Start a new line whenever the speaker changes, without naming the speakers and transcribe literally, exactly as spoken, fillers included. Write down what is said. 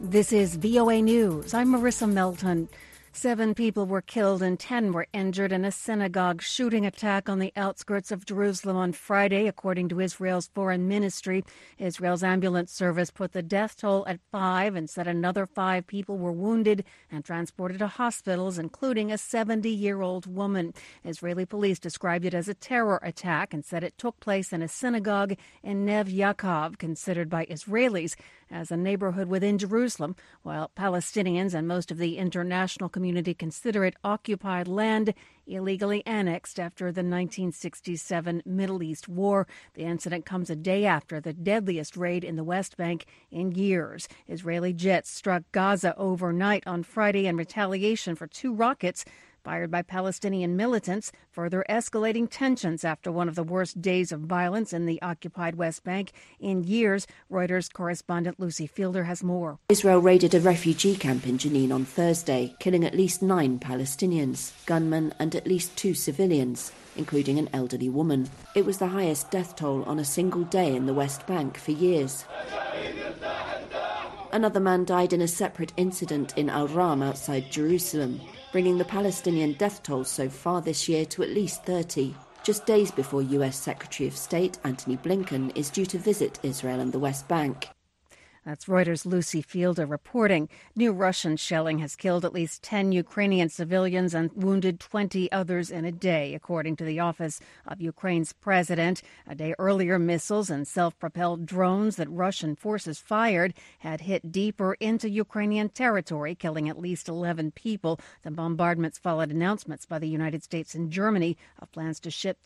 This is V O A News. I'm Marissa Melton. Seven people were killed and ten were injured in a synagogue shooting attack on the outskirts of Jerusalem on Friday, according to Israel's foreign ministry. Israel's ambulance service put the death toll at five and said another five people were wounded and transported to hospitals, including a seventy-year-old woman. Israeli police described it as a terror attack and said it took place in a synagogue in Neve Yaakov, considered by Israelis as a neighborhood within Jerusalem, while Palestinians and most of the international community consider it occupied land illegally annexed after the nineteen sixty-seven Middle East War. The incident comes a day after the deadliest raid in the West Bank in years. Israeli jets struck Gaza overnight on Friday in retaliation for two rockets fired by Palestinian militants, further escalating tensions after one of the worst days of violence in the occupied West Bank in years. Reuters correspondent Lucy Fielder has more.
Israel raided a refugee camp in Jenin on Thursday, killing at least nine Palestinians, gunmen and at least two civilians, including an elderly woman. It was the highest death toll on a single day in the West Bank for years. Another man died in a separate incident in Al-Ram outside Jerusalem, bringing the Palestinian death toll so far this year to at least thirty, just days before U S Secretary of State Antony Blinken is due to visit Israel and the West Bank.
That's Reuters' Lucy Fielder reporting. New Russian shelling has killed at least ten Ukrainian civilians and wounded twenty others in a day, according to the office of Ukraine's president. A day earlier, missiles and self-propelled drones that Russian forces fired had hit deeper into Ukrainian territory, killing at least eleven people. The bombardments followed announcements by the United States and Germany of plans to ship